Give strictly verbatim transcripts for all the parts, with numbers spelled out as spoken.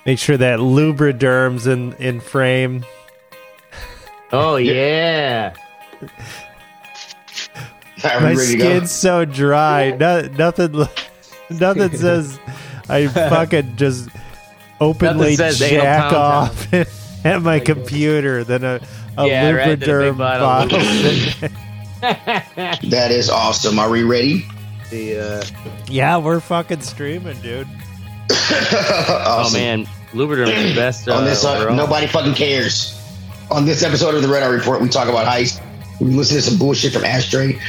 Make sure that Lubriderm's in, in frame. Oh, yeah. My skin's so dry. No, nothing nothing says I fucking just openly jack off at my computer than a, a yeah, Lubriderm right, bottle. That is awesome. Are we ready? The, uh... Yeah, we're fucking streaming, dude. Awesome. Oh, man. Lubriderm is the best. Uh, On this, uh, nobody fucking cares. On this episode of the Red Eye Report, we talk about heist. We listen to some bullshit from Ashtray.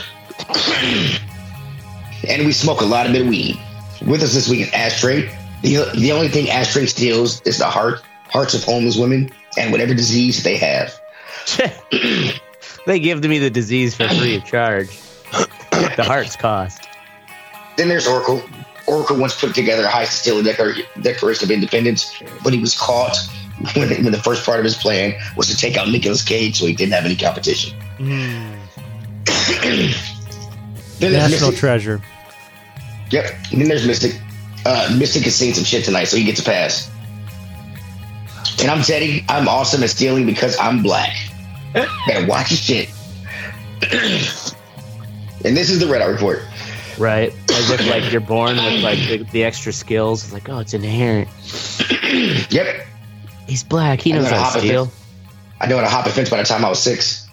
And we smoke a lot of bit of weed. With us this week is Ashtray. The, the only thing Ashtray steals is the heart, hearts of homeless women and whatever disease they have. They give to me the disease for free of charge. The hearts cost. Then there's Oracle. Oracle once put together a heist to steal the Declar- Declaration of Independence, but he was caught when, when the first part of his plan was to take out Nicolas Cage, so he didn't have any competition. Mm. Then National Mystic. treasure. Yep. And then there's Mystic. Uh, Mystic has seen some shit tonight, so he gets a pass. And I'm Teddy. I'm awesome at stealing because I'm black. Better watch your shit. And this is the Red Eye Report. Right. As if like you're born with like the, the extra skills. It's like, oh, it's inherent. Yep. He's black. He I knows know how to steal. fence. I knew how to hop a fence by the time I was six.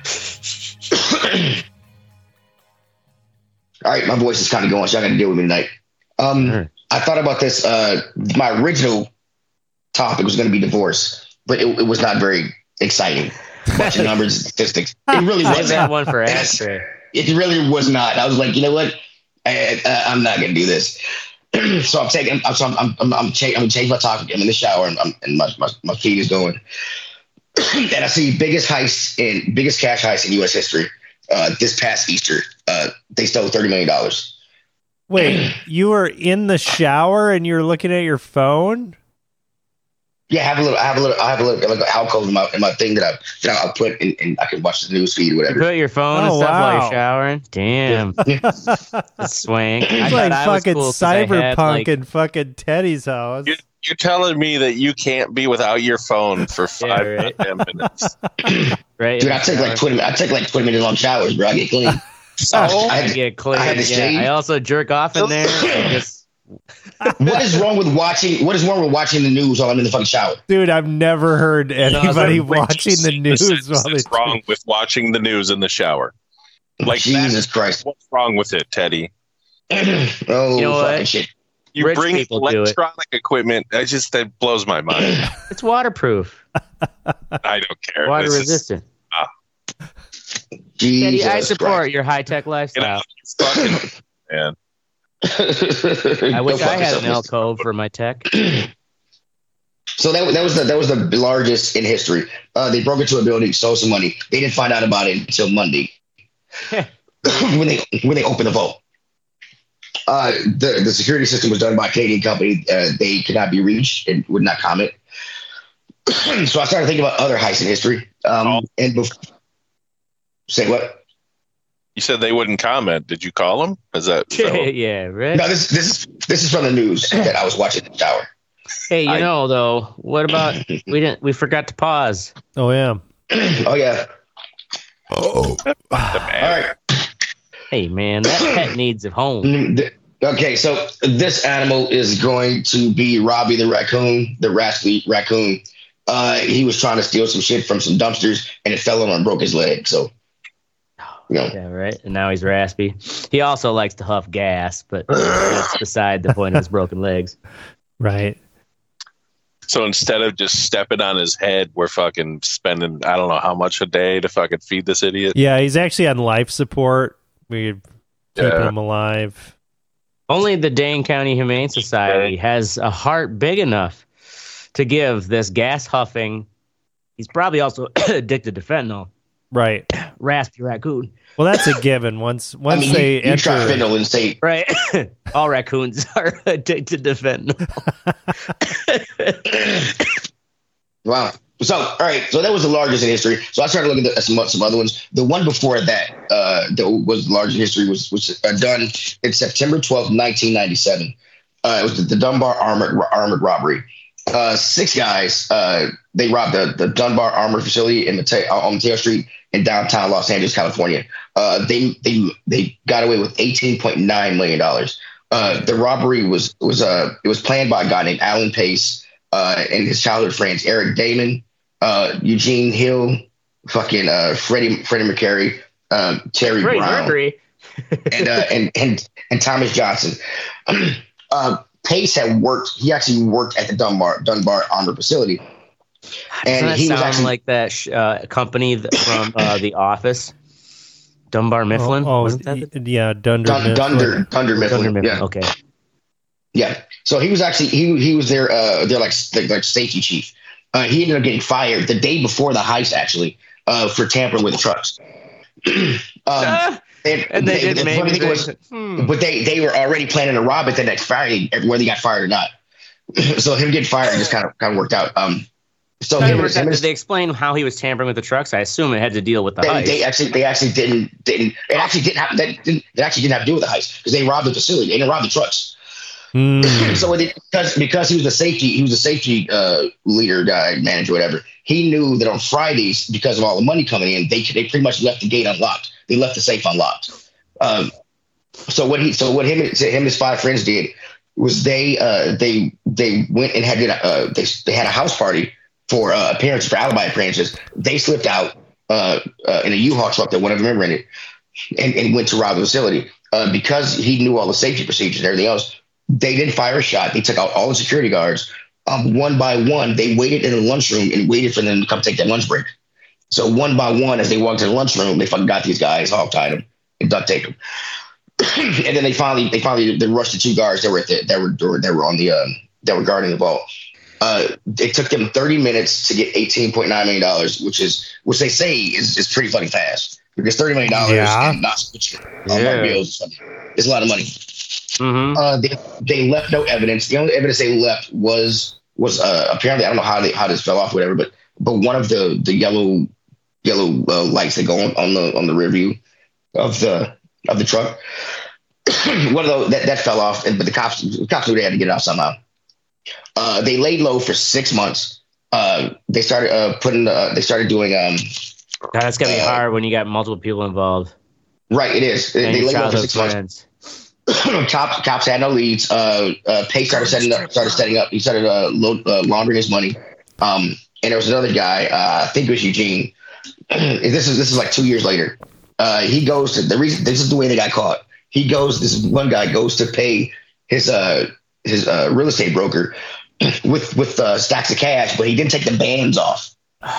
All right, my voice is kind of going, so y'all got to deal with me tonight. Um, Sure. I thought about this. Uh, my original topic was going to be divorce, but it, it was not very exciting. Bunch of numbers and statistics. It really Save wasn't. that one for Ashtray. It really was not. I was like, you know what? I, I, I'm not going to do this. So I'm taking. I'm. So I'm. I'm. I'm, I'm, cha- I'm gonna change my topic. I'm in the shower and, I'm, and my, my my feed is going. And I see biggest heist in biggest cash heist in U S history. Uh, this past Easter, uh, they stole thirty million dollars. Wait, you were in the shower and you're looking at your phone? Yeah, I have a little. I have a little. I have a little like an alcove in my in my thing that I that I'll put in, and I can watch the news feed or You whatever. put your phone and Oh, stuff while wow. you're showering? Damn. That's swank. I It's thought like I was fucking cool 'cause I had, cyberpunk like- in fucking Teddy's house. You- You're telling me that you can't be without your phone for Yeah, five right. to ten minutes. right? Dude, I take like twenty. I take like twenty minute long showers, bro. I get clean. So, I had I to- get clean. I had to Yeah, shave. I also jerk off in there. And just What is wrong with watching? What is wrong with watching the news while I'm in the fucking shower? Dude, I've never heard anybody watching the news while they What's wrong with watching the news in the shower? Like Jesus that, Christ! what's wrong with it, Teddy? Oh, You know fucking what? shit! You Rich bring people do it. electronic equipment. That just that blows my mind. it's waterproof, I don't care. water This is- resistant. Jesus Teddy, I support Christ. your high tech you know, lifestyle. you fucking man. I wish Go I fuck had an yourself. alcove for my tech. So that, that was the that was the largest in history. Uh, they broke into a building, stole some money. They didn't find out about it until Monday when they when they opened the vault. Uh, the the security system was done by a Canadian company. Uh, they could not be reached and would not comment. So I started thinking about other heists in history. Um, Oh. And before, say what? You said they wouldn't comment. Did you call them? Is that, is that what- yeah, right. No, this this is this is from the news that I was watching in the shower. Hey, you I- know though, what about we didn't? We forgot to pause. Oh, yeah. Oh yeah. the All man? right. Hey, man, that pet needs a home. Mm, th- Okay, so this animal is going to be Robbie the raccoon, the rascally raccoon. Uh, he was trying to steal some shit from some dumpsters, and it fell on him and broke his leg. So, you know, Yeah, right. And now he's raspy. He also likes to huff gas, but that's beside the point of his broken legs. Right. So instead of just stepping on his head, we're fucking spending I don't know how much a day to fucking feed this idiot. Yeah, he's actually on life support. We're keeping Yeah. him alive. Only the Dane County Humane Society has a heart big enough to give this gas huffing. He's probably also addicted to fentanyl. Right. Raspy raccoon. Well, that's a given. Once I once mean, they you, you try enter, fentanyl and say, Right. All raccoons are addicted to fentanyl. wow. So, all right. So that was the largest in history. So I started looking at some some other ones. The one before that, uh, that was the largest in history was was uh, done in September twelfth, nineteen ninety-seven. Uh, it was the, the Dunbar armored armored robbery. uh, six guys. Uh, they robbed the, the Dunbar Armor Facility in Mateo, on Mateo Street in downtown Los Angeles, California. Uh, they they they got away with eighteen point nine million dollars. Uh, the robbery was was uh it was planned by a guy named Alan Pace uh, and his childhood friends Eric Damon, uh, Eugene Hill, fucking uh, Freddie Freddie McCary, um, Terry Freddie Brown, Mercury. and, uh, and and and Thomas Johnson. uh, Pace had worked. He actually worked at the Dunbar Dunbar Armor Facility, and and he sound was actually like that sh- uh, company from uh, The Office. Dunbar Mifflin. Oh, oh Wasn't that the- yeah, Dunder Dun, Mifflin. Dunder Dunder Mifflin. Dunder Mifflin. Yeah. Okay. Yeah. So he was actually he he was their uh their like their, like safety chief. Uh, he ended up getting fired the day before the heist, actually, uh, for tampering with the trucks. um, Ah, and, and they, they didn't the funny make thing was, hmm. but they they were already planning to rob it the next Friday, whether he got fired or not. So him getting fired just kind of kind of worked out. Um, so How him, did him, they, they explain how he was tampering with the trucks? I assume it had to deal with the they, heist. they actually they actually didn't didn't it actually didn't have that didn't it actually didn't have to do with the heist because they robbed the facility. They didn't rob the trucks. Mm. So it, because because he was a safety he was a safety uh, leader guy manager whatever. He knew that on Fridays because of all the money coming in, they they pretty much left the gate unlocked. They left the safe unlocked. Um, so what he so what him him and his five friends did was they uh, they they went and had uh, they they had a house party for uh, appearances for alibi appearances. They slipped out uh, uh, in a U-Haul truck that one of them remember in it, and, and went to rob the facility uh, because he knew all the safety procedures and everything else. They didn't fire a shot. They took out all the security guards um, one by one. They waited in the lunchroom and waited for them to come take their lunch break. So one by one, as they walked to the lunchroom, they fucking got these guys, hog tied them, and duct taped them. And then they finally, they finally, they rushed the two guards that were at the, that were that were on the um, that were guarding the vault. Uh, it took them thirty minutes to get eighteen point nine million dollars, which is which they say is, is pretty fucking fast because thirty million dollars Yeah. and not switch Yeah. bills is a lot of money. Mm-hmm. Uh, they they left no evidence. The only evidence they left was was uh, apparently I don't know how they how this fell off or whatever, but but one of the the yellow yellow uh, lights that go on, on the on the rear view of the of the truck. One of those that, that fell off, and but the cops the cops knew they had to get it out somehow. Uh, they laid low for six months. Uh, they started uh, putting uh, they started doing um God, that's gonna be uh, hard when you got multiple people involved. right. It is. They, And they your laid low for childhood six months. friends. cops cops had no leads. Uh, uh, Pace started setting up. Started setting up. He started uh, load, uh, laundering his money. Um, and there was another guy. Uh, I think it was Eugene. this is this is like two years later. Uh, he goes to the reason. This is the way they got caught. He goes. This is one guy goes to pay his uh his uh, real estate broker with with uh, stacks of cash, but he didn't take the bands off.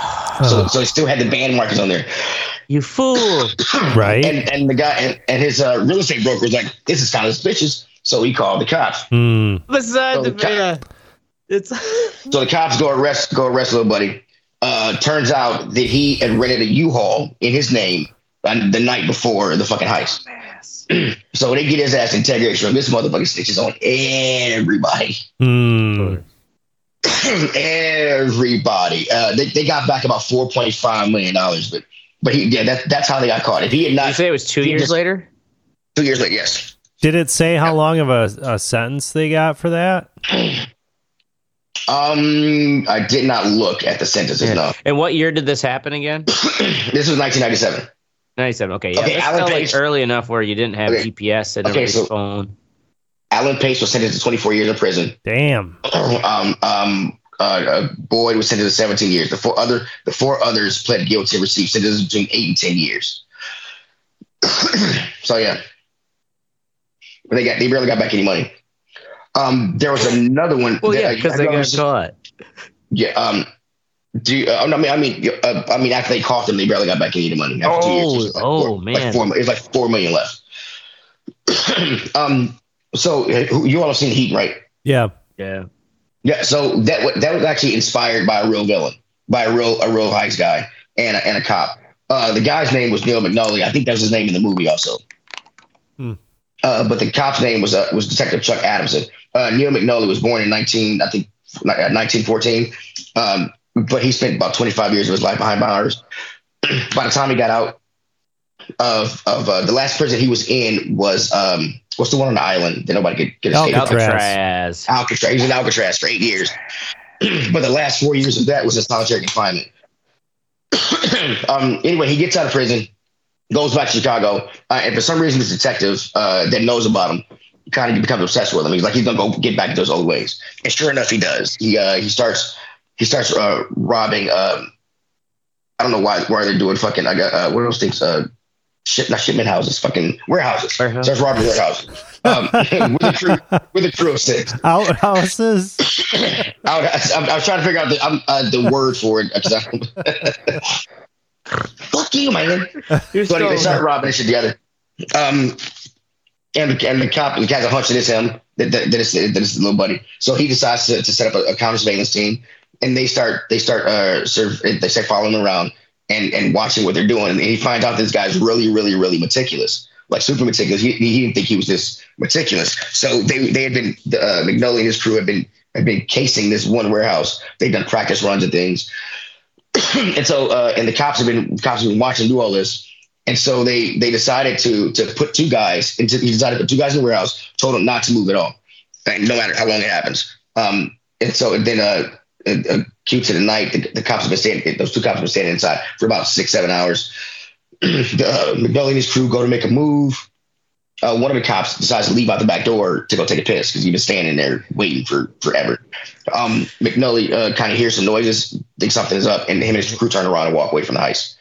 So so he still had the band markers on there. You fool! Right. And and the guy and, and his uh, real estate broker was like, "This is kind of suspicious." So he called the cops. Mm. Besides So the the co- beta, it's So the cops go arrest go arrest little buddy. Uh, turns out that he had rented a U-Haul in his name on the night before the fucking heist. So they get his ass interrogation. This motherfucker snitches on everybody. Mm. Everybody. Uh, they, they got back about four point five million dollars, but but he yeah that, that's how they got caught. If he had you not say it was two he years just- later. two years later, yes. Did it say how long of a, a sentence they got for that? Um, I did not look at the sentences. No, And what year did this happen again? this was nineteen ninety-seven. ninety-seven. Okay, yeah, Okay, that's Alan still like Pace- early enough where you didn't have Okay. G P S and Okay, everybody's so- phone. Alan Pace was sentenced to twenty-four years in prison. Damn. um, um, uh, uh, Boyd was sentenced to seventeen years. The four other, the four others pled guilty and received sentences between eight and ten years. So yeah, but they got they barely got back any money. Um, there was another one. Well, that- yeah, because I they know got this is- caught. Yeah. Um. Do you, uh, I mean? I mean, uh, I mean, after they caught them, they barely got back any of the money. After two years, it was like Oh, four, oh, like man. four, it was like four million left. um. So uh, you all have seen Heat, right? Yeah. Yeah. Yeah, so that wa- that was actually inspired by a real villain, by a real a real heist guy and a, and a cop. Uh, the guy's name was Neil McNulty. I think that was his name in the movie also. Hmm. Uh, but the cop's name was uh, was Detective Chuck Adamson. Uh, Neil McNulty was born in nineteen I think uh, nineteen fourteen, um, but he spent about twenty-five years of his life behind bars. By the time he got out of of uh, the last prison he was in was um, what's the one on the island that nobody could, could escape? Alcatraz. Alcatraz. Alcatraz. He was in Alcatraz for eight years. but the last four years of that was in solitary confinement. um, anyway, he gets out of prison, goes back to Chicago, uh, and for some reason, this detective uh, that knows about him kind of becomes obsessed with him. He's like, he's gonna go get back to those old ways, and sure enough, he does. He uh, he starts he starts uh, robbing. Um, I don't know why why they're doing fucking. I got uh, what are those things? Uh, ship not shipment houses, fucking warehouses. Warehouse. Starts robbing warehouses. Um, with a crew with a crew of six. Outhouses. I, was, I, I was trying to figure out the um, uh, the word for it. I, fuck you, man. You're so anyway, they start robbing this shit together. Um, and the, and the cop and the guy's a hunch that it's him, that, that, that, it's, that it's the little buddy. So he decides to, to set up a, a counter surveillance team, and they start they start uh serve, they start following him around and and watching what they're doing. And he finds out this guy's really really really meticulous, like super meticulous. He, he didn't think he was this meticulous. So they they had been uh, McNulty and his crew had been had been casing this one warehouse. They've done practice runs and things. and so uh, and the cops have been cops have been watching do all this. And so they they decided to to put two guys into he decided to put two guys in the warehouse, told them not to move at all, and no matter how long it happens. Um, and so then uh, uh, cute to the night, the, the cops have been standing. Those two cops have been standing inside for about six seven hours. the, uh, McNulty and his crew go to make a move. Uh, one of the cops decides to leave out the back door to go take a piss because he's been standing there waiting for forever. Um, McNulty uh, kind of hears some noises, thinks something is up, and him and his crew turn around and walk away from the heist.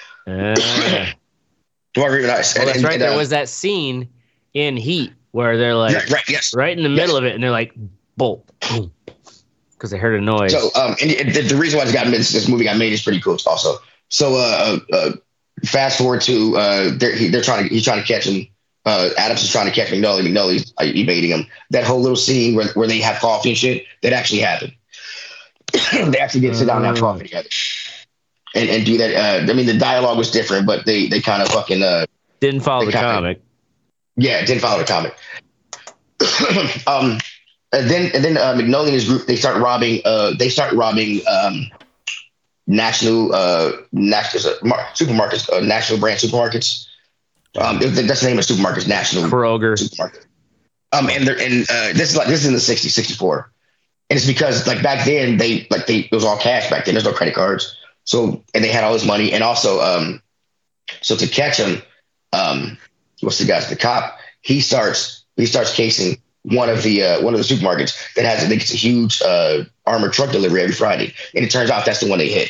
Uh. Well, nice. Well, and, that's and, right. and, there uh, was that scene in Heat where they're like right, right, yes. right in the middle yes. of it, and they're like, bolt, boom, because they heard a noise. So, um, and, and the, the reason why this got this, this movie got made is pretty cool, also. So, uh, uh, fast forward to uh, they're he, they're trying to he's trying to catch him. Uh, Adams is trying to catch McNulty. McNulty's uh, evading him. That whole little scene where, where they have coffee and shit that actually happened. They actually did sit down and have coffee together. And, and do that. Uh, I mean, the dialogue was different, but they, they kind of fucking uh, didn't follow the kinda, comic. Yeah, it didn't follow the comic. um, and then and then uh, McNulty and his group they start robbing. Uh, they start robbing um, national uh, national uh, supermarkets, uh, national brand supermarkets. Um, that's the name of supermarkets, national Kroger supermarket. Um, and they're and uh, this is like this is in the sixties, sixty-four, and it's because like back then they like they it was all cash back then. There's no credit cards. So, and they had all this money. And also, um, so to catch him, um, what's the guy's the cop? He starts, he starts casing one of the, uh, one of the supermarkets that has, I think it's a huge, uh, armored truck delivery every Friday. And it turns out that's the one they hit.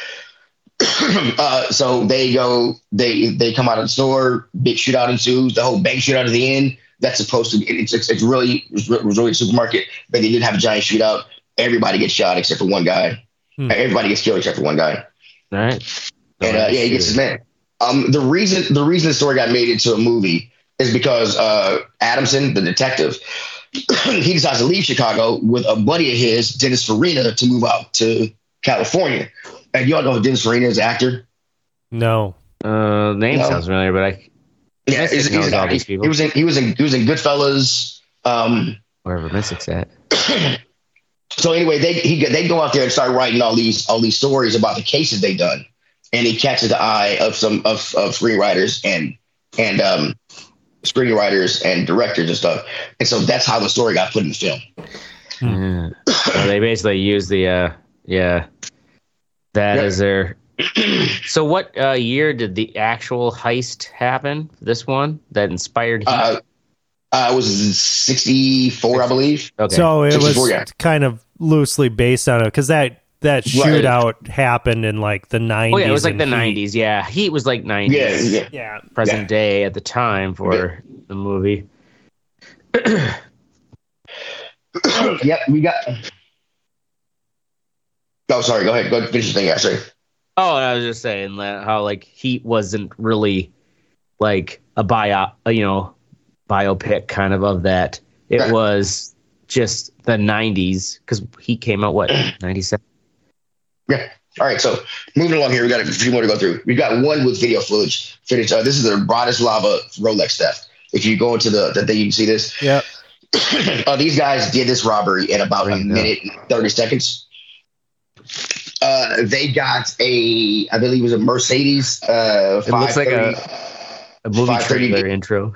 uh, so they go, they, they come out of the store, big shootout ensues, the whole bank shootout at the end. That's supposed to be, it's, it's, it's really, it was really a supermarket, but they didn't have a giant shootout. Everybody gets shot except for one guy. Hmm. Everybody gets killed except for one guy. All right. And uh, yeah, he gets his man. Um, the reason the reason the story got made into a movie is because uh, Adamson, the detective, he decides to leave Chicago with a buddy of his, Dennis Farina, to move out to California. And you all know who Dennis Farina is, actor? No. Uh, name no. sounds familiar, but I yeah, he's, he's all these people. He was in he was in he was in Goodfellas. Um, Wherever Mystic's at. So anyway, they he they go out there and start writing all these all these stories about the cases they've done, and he catches the eye of some of, of screenwriters and and um, screenwriters and directors and stuff, and so that's how the story got put in the film. Hmm. So they basically use the uh, yeah that yep. as their. So what uh, year did the actual heist happen? This one that inspired Heat? Uh, uh, it was sixty-four, I believe. Okay. So it was yeah. kind of loosely based on it because that that shootout right. happened in like the nineties. Oh yeah, it was like the nineties. Yeah, Heat was like nineties. Yeah, yeah. yeah. Present yeah. day at the time for yeah. the movie. Yep, we got. Oh, sorry. Go ahead. Go ahead. Finish the thing. Actually. Oh, I was just saying how like Heat wasn't really like a bio, you know, biopic kind of of that. It right. was just the nineties because Heat came out what ninety-seven. Yeah. All right. So moving along here, we got a few more to go through. We got one with video footage. Footage. Uh, this is the Bratislava Rolex theft. If you go into the the thing, you can see this. Yeah. uh, these guys did this robbery in about a minute and thirty seconds. Uh, they got a, I believe it was a Mercedes. Uh, it looks like a, a movie trailer intro.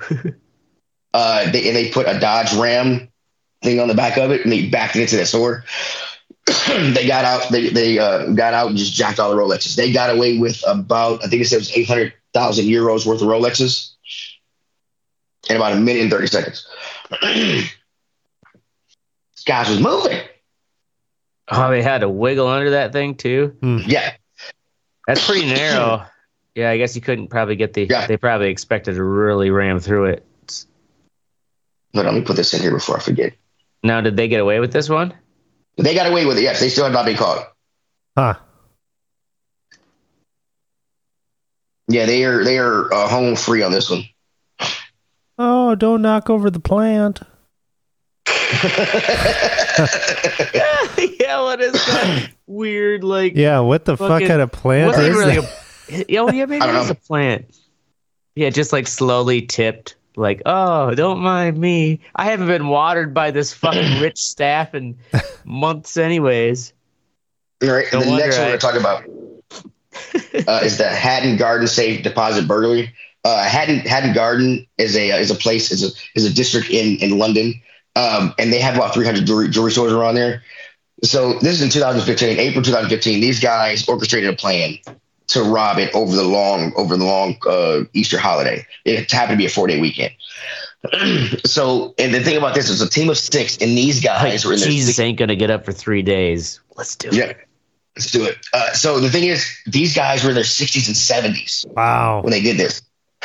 uh, they, and they put a Dodge Ram thing on the back of it, and they backed it into the store. they got out. They they uh, got out and just jacked all the Rolexes. They got away with about I think it said it was eight hundred thousand euros worth of Rolexes in about a minute and thirty seconds. Guys was moving. Oh, they had to wiggle under that thing too. Hmm. Yeah, that's pretty narrow. Yeah, I guess you couldn't probably get the. Yeah. They probably expected to really ram through it. But let me put this in here before I forget. Now, did they get away with this one? They got away with it. Yes, they still have not been caught. Huh. Yeah, they are. They are uh, home free on this one. Oh, don't knock over the plant. Yeah, what is that weird like? Yeah, what the fuck kind of plant is really that? A, oh yeah, maybe it's a plant. Yeah, just like slowly tipped. Like, oh, don't mind me. I haven't been watered by this fucking rich staff in months, anyways. All right, No the next wonder one I- we're talking about uh, is the Hatton Garden safe deposit burglary. Uh, Hatton Hatton Garden is a is a place is a is a district in in London, um, and they have about three hundred jewelry, jewelry stores around there. So this is in two thousand fifteen, April two thousand fifteen. These guys orchestrated a plan to rob it over the long over the long uh, Easter holiday. It happened to be a four day weekend. So, and the thing about this is a team of six, and these guys were in their Jesus six- ain't gonna get up for three days. Let's do it. yeah. Let's do it. Uh, so the thing is, these guys were in their sixties and seventies Wow. when they did this.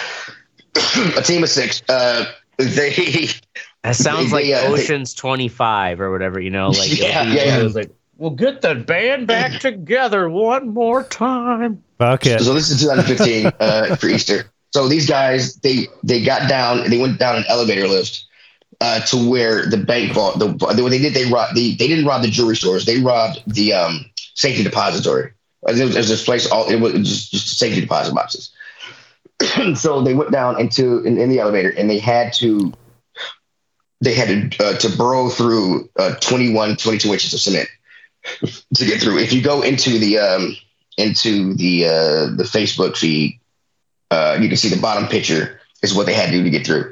A team of six. Uh, they That sounds They- like they, uh, they- Ocean's twenty-five or whatever, you know, like Yeah, it'll be- yeah, yeah. it was like, we'll get the band back together one more time. Fuck it. So this is twenty fifteen uh, for Easter. So these guys, they they got down, they went down an elevator lift uh, to where the bank vault. The what they did, they robbed. They, they didn't rob the jewelry stores. They robbed the um, safety depository. There was, there was this place. All it was just, just safety deposit boxes. So they went down into in, in the elevator, and they had to they had to uh, to burrow through uh, twenty-one, twenty-two inches of cement to get through. If you go into the um, into the uh, the Facebook feed, uh, you can see the bottom picture is what they had to do to get through.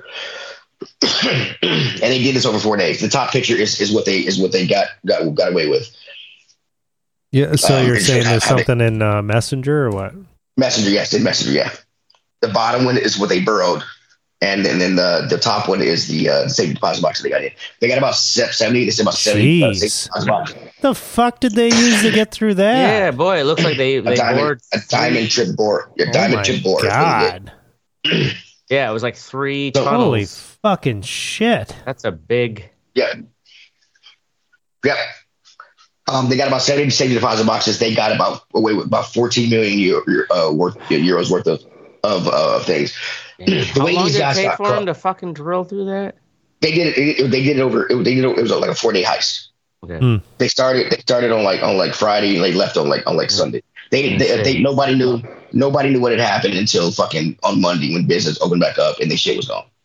And they did this over four days. The top picture is, is what they is what they got got got away with. Yeah. So Um, you're it's- saying there's I- I- something in uh, Messenger or what? Messenger, yes, in Messenger, yeah. The bottom one is what they burrowed, and, and then the the top one is the uh, safety deposit box that they got in. They got about seventy. They said about seventy. Uh, Jeez. safety deposit boxes. The fuck did they use to get through that? Yeah, boy, it looks like they, A they diamond, bored. a diamond chip board. A Oh diamond my chip board. is what they did. God. Yeah, it was like three So- tunnels. Holy fucking shit. That's a big. Yeah. Yep. Um, they got about seventy safety deposit boxes. They got about away with about fourteen million euro, uh, worth euros worth of of uh, things. The How way long these did it guys take got for caught, them to fucking drill through that? they did it, it. They did it over. It, they did it. It was like a four day heist. Okay. Hmm. They started. They started on like on like Friday. And they left on like on like Sunday. They, they, they nobody knew. Nobody knew what had happened until fucking on Monday when business opened back up and the shit was gone.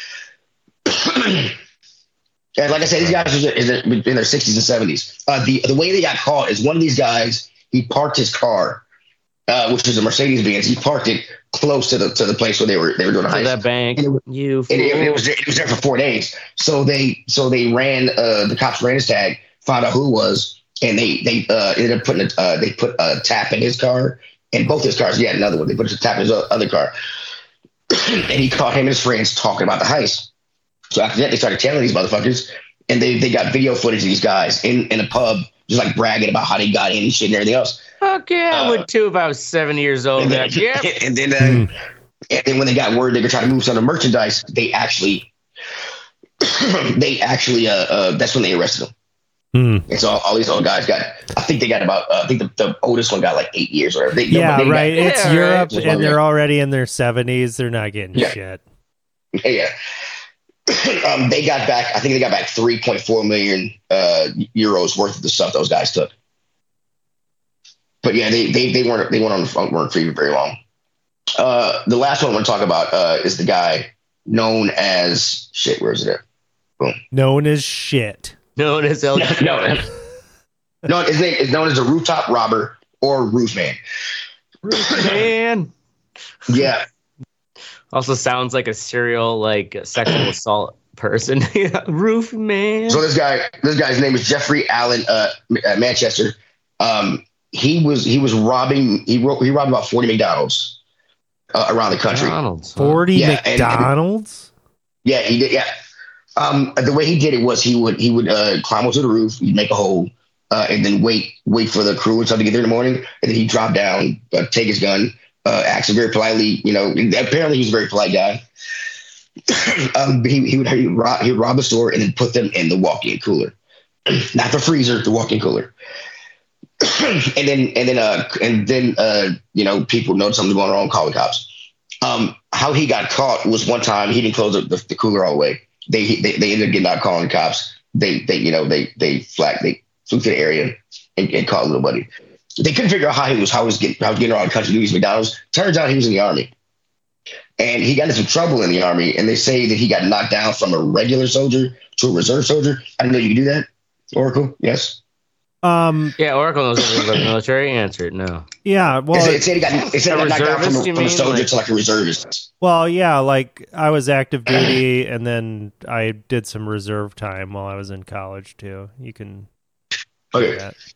And like I said, these guys are in their sixties and seventies. Uh, the the way they got caught is one of these guys. He parked his car, uh, which was a Mercedes Benz. He parked it close to the to the place where they were they were doing a To heist. that bank, And it was- you And it, fool. it was it was there for four days. So they so they ran uh, the cops ran his tag, found out who it was, and they they uh, ended up putting a, uh, they put a tap in his car and both his cars. Yeah, another one. They put a tap in his other car, and he caught him and his friends talking about the heist. So after that, they started telling these motherfuckers, and they, they got video footage of these guys in, in a pub, just like bragging about how they got in and shit and everything else. Fuck yeah, I uh, would too if I was seven years old. And I'd then, be like, yep. and then, uh, and then when they got word they were trying to move some of the merchandise, they actually, they actually, uh, uh, that's when they arrested them. Hmm. And so all, all these old guys got, I think they got about, uh, I think the, the oldest one got like eight years or whatever. They, Yeah, they got- right. It's Yeah, Europe, right. and they're already in their seventies. They're not getting Yeah. shit. Yeah. um, they got back, I think they got back three point four million uh, euros worth of the stuff those guys took. But yeah, they they, they weren't they weren't on weren't free for very long. Uh, the last one I want to talk about uh, is the guy known as shit. Where is it at? Boom. Known as shit. Known as El. No, no, no. His name is known as a rooftop robber or roof man. Man. Yeah, Also sounds like a serial like sexual assault person. Roof man. So this guy, this guy's name is Jeffrey Allen uh, Manchester. Um, he was he was robbing. He wrote, he robbed about forty McDonald's uh, around the country. McDonald's, huh? Forty yeah, McDonald's. And, and, yeah, he did. Yeah. Um, the way he did it was he would he would uh, climb onto the roof, he'd make a hole, uh, and then wait wait for the crew and stuff to get there in the morning, and then he'd drop down, uh, take his gun, uh, ask him very politely. You know, apparently he was a very polite guy. um, he he would he would rob, he would rob the store and then put them in the walk-in cooler, not the freezer, the walk-in cooler. and then and then uh and then uh you know people noticed something going wrong, call the cops. Um, how he got caught was one time he didn't close the, the, the cooler all the way. They, they they ended up getting out calling the cops. They they you know they they flagged they flew to the area and, and called little buddy. They couldn't figure out how he was how he was getting how he was getting around the country to these McDonald's. Turns out he was in the army, and he got into some trouble in the army. And they say that he got knocked down from a regular soldier to a reserve soldier. I didn't know you could do that. Oracle, yes. Um, yeah, Oracle knows anything about the military. Answered no. Yeah, well, it said he got, it said he got knocked down from a, from a soldier like, to like a reservist. Well, yeah, like I was active duty, and then I did some reserve time while I was in college too. You can. Okay.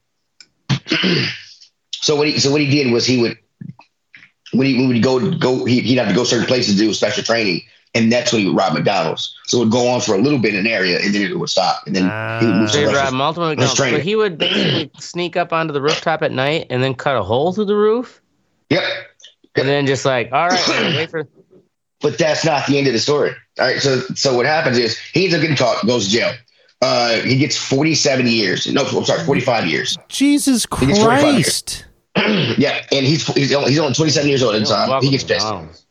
That. so what he so what he did was he would when he, when he would go go he, he'd have to go certain places to do special training. And that's when he would rob McDonald's. So it would go on for a little bit in an area, and then it would stop. And then uh, he would move to the rest multiple McDonald's. So he would basically sneak up onto the rooftop at night and then cut a hole through the roof? Yep. And then just like, all right, wait for... But that's not the end of the story. All right, so so what happens is he ends up getting caught, goes to jail. Uh, he gets forty-seven years. No, I'm sorry, forty-five years. Jesus Christ. Yeah, and he's, he's, only, he's only twenty-seven years old at the time. He gets pissed.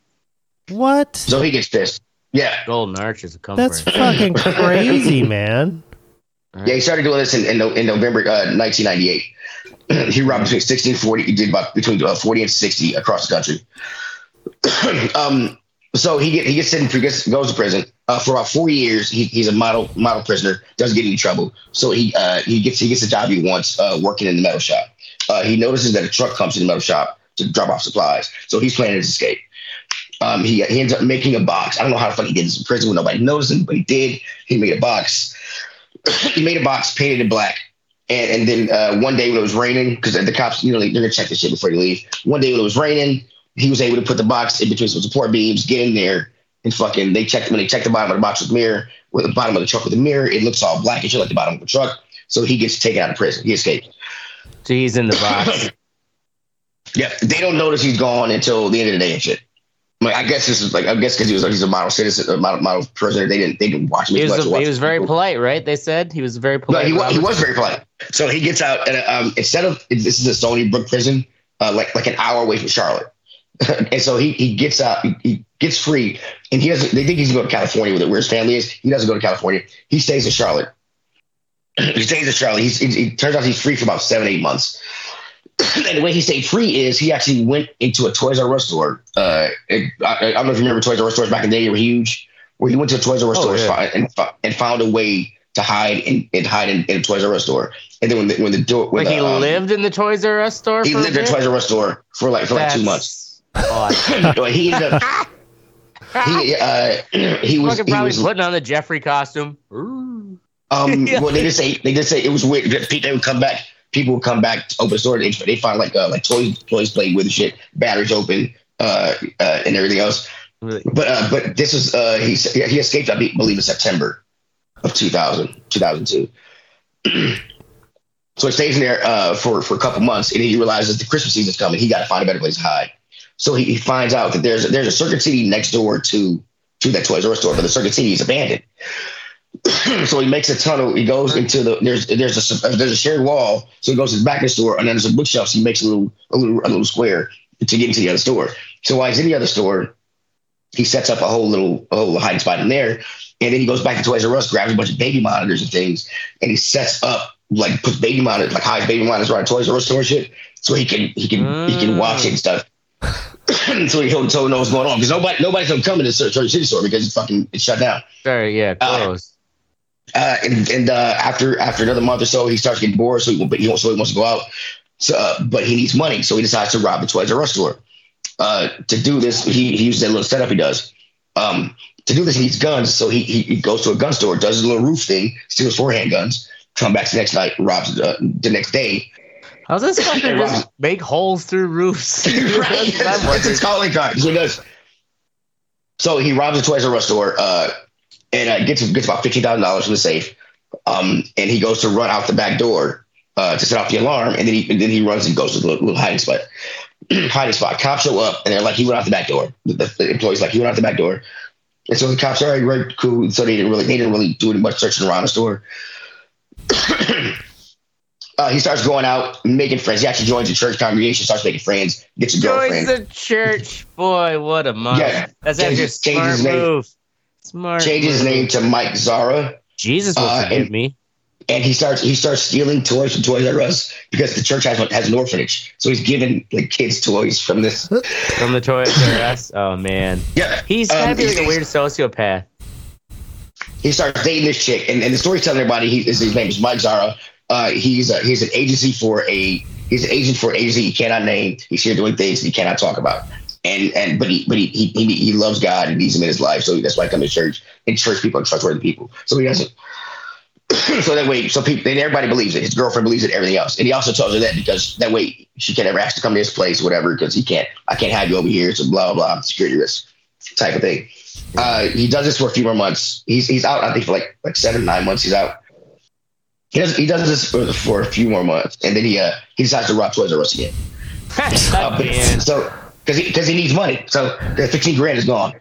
What? So he gets pissed. Yeah. Golden Arch is a comfort. That's fucking crazy, man. Yeah, he started doing this in, in, in November uh, nineteen ninety-eight. He robbed between sixty and forty. He did about between uh, forty and sixty across the country. um, so he get, he gets sent, he gets, goes to prison uh, for about four years. He, he's a model model prisoner. Doesn't get any trouble. So he uh, he gets he gets a job he wants uh, working in the metal shop. Uh, he notices that a truck comes to the metal shop to drop off supplies. So he's planning his escape. Um, he, he ends up making a box. I don't know how the fuck he did this in prison when nobody noticed him, but he did. He made a box. He made a box painted in black. And, and then uh, one day when it was raining, because the cops, you know, they're going to check this shit before they leave. One day when it was raining, he was able to put the box in between some support beams, get in there, and fucking, they checked, when they checked the bottom of the box with the mirror, with the bottom of the truck with the mirror, it looks all black and shit like the bottom of the truck. So he gets taken out of prison. He escaped. So he's in the box. Yeah, they don't notice he's gone until the end of the day and shit. Like, I guess this is like I guess because he was like, he's a model citizen, a model, model prisoner. They didn't they didn't watch him. He was, as much a, watch he was very people. polite, right? They said he was very polite. No, he, was, he was very polite. So he gets out, and um, instead of this is a Stony Brook prison, uh, like like an hour away from Charlotte, and so he he gets out, he, he gets free, and he doesn't. They think he's going to California with it, where his family is. He doesn't go to California. He stays in Charlotte. He stays in Charlotte. He's, he, he turns out he's free for about seven eight months. And the way he stayed free is he actually went into a Toys R Us store. Uh, it, I, I don't know if you remember Toys R Us stores back in the day. They were huge. Where he went to a Toys R Us oh, store yeah. and, and found a way to hide and, and hide in, in a Toys R Us store. And then when the when the door, when like he the, um, lived in the Toys R Us store. He for lived in a Toys R Us store for like for That's like two months. Awesome. he ended up. He uh he was Fucking he probably was putting on the Jeffrey costume. Ooh. um well they did say they did say it was weird. They would come back. People would come back to open the store. They, they find like uh, like toys toys played with and shit, batteries open, uh, uh, and everything else. Really? But uh, but this is uh, he he escaped. I believe in September of two thousand, two thousand two. So he stays in there uh, for for a couple months, and he realizes the Christmas season's coming. He got to find a better place to hide. So he, he finds out that there's there's a Circuit City next door to to that Toys R Us store, but the Circuit City is abandoned. So he makes a tunnel. He goes into the there's there's a there's a shared wall. So he goes to the back of the store, and then there's a bookshelf. So he makes a little a little a little square to get into the other store. So while he's in the other store, he sets up a whole little a whole hiding spot in there, and then he goes back to Toys R Us, grabs a bunch of baby monitors and things, and he sets up like puts baby monitors like hides baby monitors around Toys R Us store shit, so he can he can mm. he can watch it and stuff. So he told know what's going on because nobody nobody's gonna come in the Circuit City store because it's fucking it's shut down. Sorry, yeah, closed. Uh, Uh, and and uh, after after another month or so, he starts getting bored. So he, but he, so he wants to go out. So, uh, but he needs money, so he decides to rob the Toys R Us store. Uh, to do this, he, he uses that little setup he does. Um, to do this, he needs guns. So he, he he goes to a gun store, does his little roof thing, steals four handguns, come back the next night, robs uh, the next day. How's this fucker just make holes through roofs? Right. It's his calling card. So he does. So he robs a Toys R Us store uh, and uh, gets gets about fifteen thousand dollars from the safe. Um, and he goes to run out the back door uh, to set off the alarm, and then he and then he runs and goes to the little, little hiding spot. hiding spot. Cops show up, and they're like, he went out the back door. The, the, the employee's like, he went out the back door. And so the cops are like, right, cool. So they didn't really they didn't really do much searching around the store. uh, he starts going out, making friends. He actually joins the church congregation, starts making friends, gets a girlfriend. Joins the church. Boy, what a month. Yeah. That's actually a smart move. Smart Changes his name to Mike Zara. Jesus will uh, forgive and, me. And he starts he starts stealing toys from Toys R Us because the church has has an orphanage. So he's giving like kids toys from this from the Toys R Us. Oh man, yeah, he's kind of um, like a weird sociopath. He starts dating this chick, and, and the story's telling everybody he, his, his name is Mike Zara. Uh, he's a, he's an agency for a he's an agent for an agency he cannot name. He's here doing things he cannot talk about. And and but he but he he he, he loves God and needs him in his life. So that's why he comes to church. And church people are trustworthy people. So he doesn't. So that way, so people, then everybody believes it. His girlfriend believes it, everything else. And he also tells her that because that way she can't ever ask to come to his place, whatever, because he can't, I can't have you over here. So blah, blah, blah, security risk type of thing. Uh, he does this for a few more months. He's he's out, I think, for like like seven, nine months. He's out. He does, he does this for, for a few more months. And then he uh, he decides to rob Toys R Us again. uh, but, so, because he, because he needs money. So the fifteen grand is gone.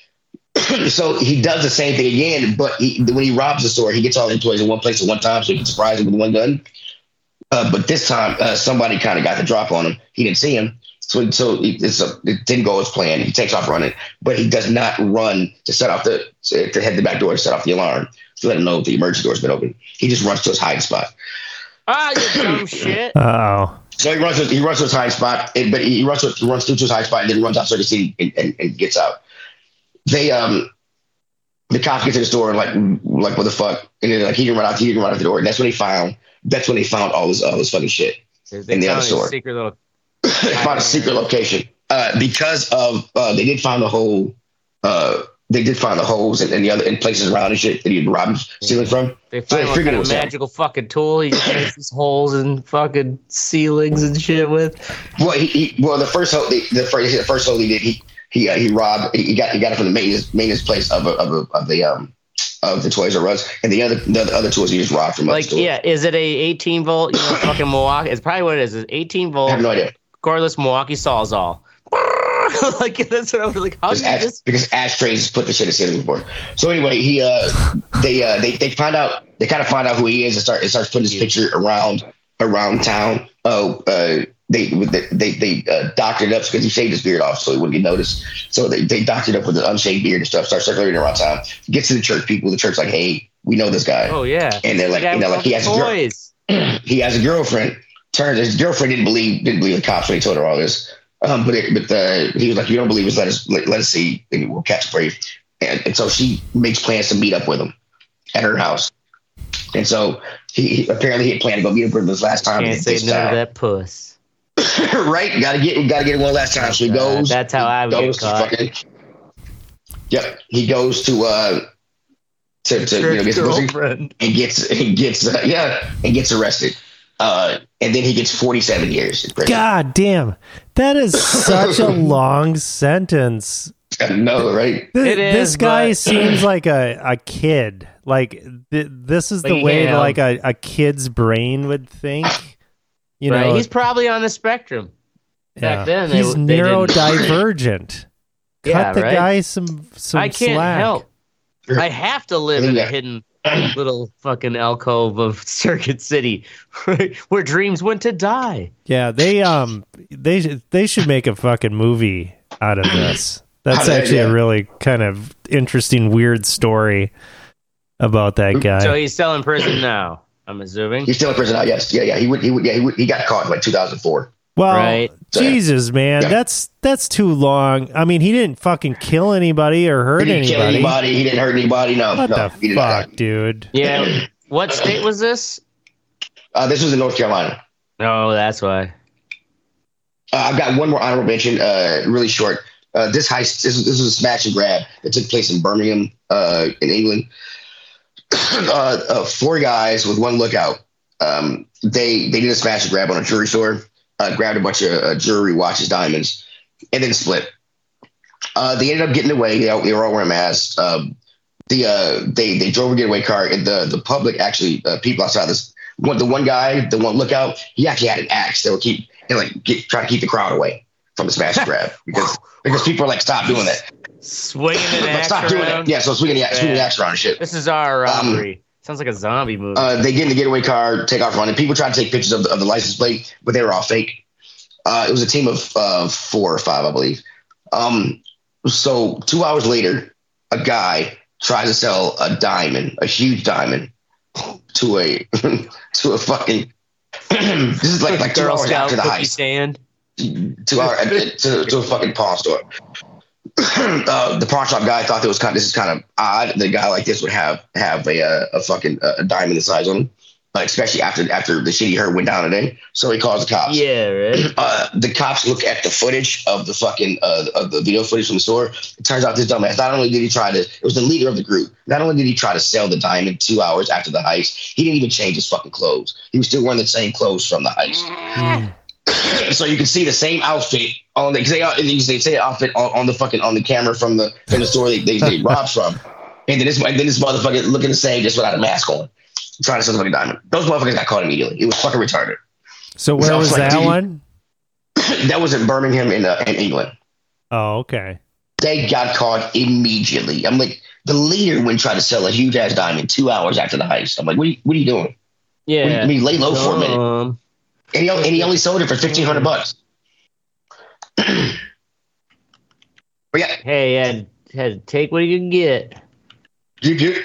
So he does the same thing again, but he, when he robs the store, he gets all the employees in one place at one time, so he can surprise them with one gun. Uh, but this time, uh, somebody kind of got the drop on him. He didn't see him, so so he, it's a, it didn't go as planned. He takes off running, but he does not run to set off the to head the back door to set off the alarm to let him know the emergency door's been open. He just runs to his hiding spot. Ah, you dumb shit! Oh. So he runs. To, he runs to his hiding spot, and, but he runs to, he runs through to his hiding spot and then runs outside the scene and, and, and gets out. They um the cops get to the store and like like what the fuck, and then like he didn't run out he didn't run out the door, and that's when they found that's when they found all this all this fucking shit they in the other store. Secret little they found a secret location uh, because of uh, they did find the hole. Uh, they did find the holes in, in the other in places around and shit that he had robbed stealing from. They found so they kind of magical him. fucking tool he just makes these holes in fucking ceilings and shit with. Well, he, he well the first hole the, the first the first hole he did he. He uh, he robbed. He got he got it from the maintenance maintenance place of a, of a, of the um of the Toys R Us, and the other the other tools he just robbed from. Like yeah, is it a eighteen volt? You know, fucking Milwaukee. It's probably what it is. It's eighteen volt. I have no idea. Cordless Milwaukee Sawzall. Like that's what I was like. How did ash, this? Because ashtrays put the shit in the ceiling before. So anyway, he uh they uh they they find out they kind of find out who he is and start it starts putting his picture around around town. Oh uh. They they they uh, doctored up because he shaved his beard off so he wouldn't get noticed. So they, they doctored up with an unshaved beard and stuff. Start circulating around town. Gets to the church people. The church like, hey, we know this guy. Oh yeah. And they're like, you know, like he has a girl, he has a girlfriend. Turns his girlfriend didn't believe didn't believe the cops when he told her all this. Um, but it, but uh, he was like, you don't believe us? Let us let, let us see. And we'll catch a for you. And, and so she makes plans to meet up with him at her house. And so he, he apparently he had planned to go meet up with him this last time. Can't say no to that puss. Right, gotta get gotta get it one last time. So he goes. Uh, that's how I would get caught. Fucking, yep, he goes to uh to, to you know gets girlfriend and gets and gets uh, yeah and gets arrested. Uh, and then he gets forty-seven years in prison. God damn, that is such a long sentence. I know, right? This, it is, this guy but... seems like a, a kid. Like th- this is the like, way yeah. like a, a kid's brain would think. You right. know, he's probably on the spectrum. Yeah. Back then, he's they, neurodivergent. They Cut yeah, the right? guy some some I can't slack. help. I have to live in a hidden little fucking alcove of Circuit City, where dreams went to die. Yeah, they um they they should make a fucking movie out of this. That's actually a really kind of interesting, weird story about that guy. So he's still in prison now, I'm assuming. He's still in prison now. Yes, yeah, yeah. He would, he would, yeah, he would, he got caught in like two thousand four. Well, right. Jesus, man, yeah. that's that's too long. I mean, he didn't fucking kill anybody or hurt he didn't anybody. Kill anybody. He didn't hurt anybody. No, what no, the he did fuck, not. dude? Yeah. What state was this? Uh, this was in North Carolina. Oh, that's why. Uh, I've got one more honorable mention, uh, really short. Uh, this heist, this, this was a smash and grab that took place in Birmingham, uh, in England. uh, uh, four guys with one lookout. Um, they they did a smash and grab on a jewelry store, uh, grabbed a bunch of uh, jewelry, watches, diamonds, and then split. Uh, they ended up getting away. They, they were all wearing masks. Um, the uh, they they drove a getaway car, and the the public actually uh, people outside this. One, the one guy, the one lookout, he actually had an axe that would keep and like get, try to keep the crowd away from the smash and grab because because people are like, stop doing that. Swinging an like, axe stop around. doing that. Yeah, so swinging the, swinging the axe around and shit. This is our robbery. Um, Sounds like a zombie movie. Uh, they get in the getaway car, take off running. People try to take pictures of the, of the license plate, but they were all fake. Uh, it was a team of uh, four or five, I believe. Um, so two hours later, a guy tries to sell a diamond, a huge diamond, to a to a fucking. This is like like two Girl hours Scout after the cookie heist. stand. Two hours to, to a fucking pawn store. uh, the pawn shop guy thought that was kind of, this is kind of odd. The guy like this would have have a a, a fucking a diamond the size on him, uh, especially after after the shit he heard went down today. So he calls the cops. Yeah, right. Uh, the cops look at the footage of the fucking uh, of the video footage from the store. It turns out this dumbass, not only did he try to, it was the leader of the group. Not only did he try to sell the diamond two hours after the heist, he didn't even change his fucking clothes. He was still wearing the same clothes from the heist. Mm. So you can see the same outfit on the they they say outfit on, on the fucking on the camera from the from the store they they, they robbed from, and then this and then this motherfucker looking the same just without a mask on, trying to sell the fucking diamond. Those motherfuckers got caught immediately. It was fucking retarded. So where so was like, that one? That was in Birmingham in uh, in England. Oh, okay. They got caught immediately. I'm like, the leader went try to sell a huge ass diamond two hours after the heist. I'm like, what are you, what are you doing? Yeah, what, I mean, lay low um, for a minute. And he, and he only sold it for fifteen hundred bucks. But yeah. Hey, had had to take what you can get. You get.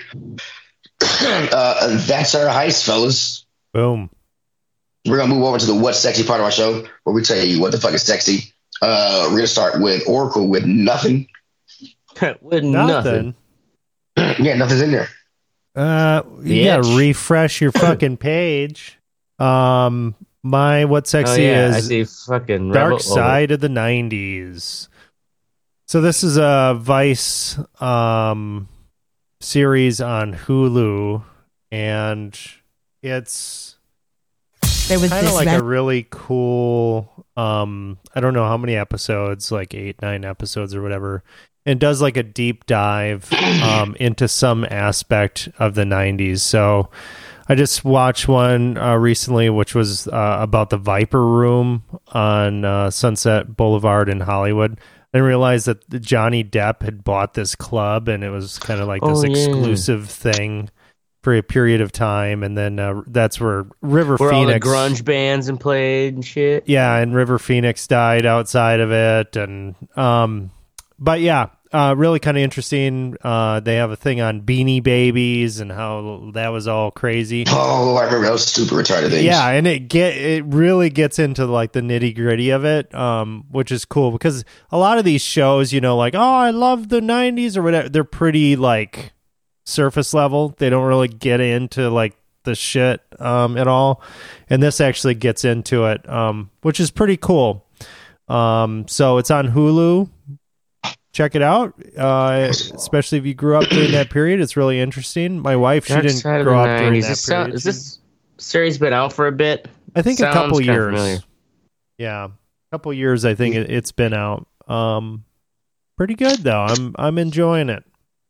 Uh, that's our heist, fellas. Boom. We're gonna move over to the what's sexy part of our show, where we tell you what the fuck is sexy. Uh, we're gonna start with Oracle with nothing. with nothing. nothing. Yeah, nothing's in there. Uh, you gotta refresh your fucking page. Um. My What's Sexy oh, yeah. is I see fucking Dark Rebel- Side oh. of the nineties. So this is a Vice um, series on Hulu, and it's kind of like a really cool, um, I don't know how many episodes, like eight, nine episodes or whatever, and does like a deep dive um, into some aspect of the nineties. So I just watched one uh, recently, which was uh, about the Viper Room on uh, Sunset Boulevard in Hollywood. I didn't realize that Johnny Depp had bought this club, and it was kind of like this oh, yeah. exclusive thing for a period of time. And then uh, that's where River where Phoenix, all the grunge bands and played and shit. Yeah, and River Phoenix died outside of it, and um, but yeah. Uh, really kind of interesting. Uh, they have a thing on Beanie Babies and how that was all crazy. Oh, I remember those super retarded things. Yeah, and it get it really gets into like the nitty gritty of it, um, which is cool because a lot of these shows, you know, like oh, I love the nineties or whatever, they're pretty like surface level. They don't really get into like the shit um, at all, and this actually gets into it, um, which is pretty cool. Um, so it's on Hulu. Check it out, uh, especially if you grew up during that period. It's really interesting. My wife, she didn't grow up during that is period. Is this series been out for a bit? I think Sounds a couple years. Familiar. Yeah, a couple years. I think it, it's been out. Um, pretty good though. I'm I'm enjoying it.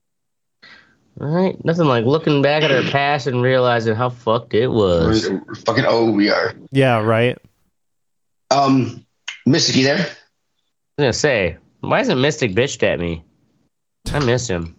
All right, nothing like looking back at our past and realizing how fucked it was. We're, we're fucking old we are. Yeah, right. Um, Mystic, you there? I was gonna say. Why isn't Mystic bitched at me? I miss him.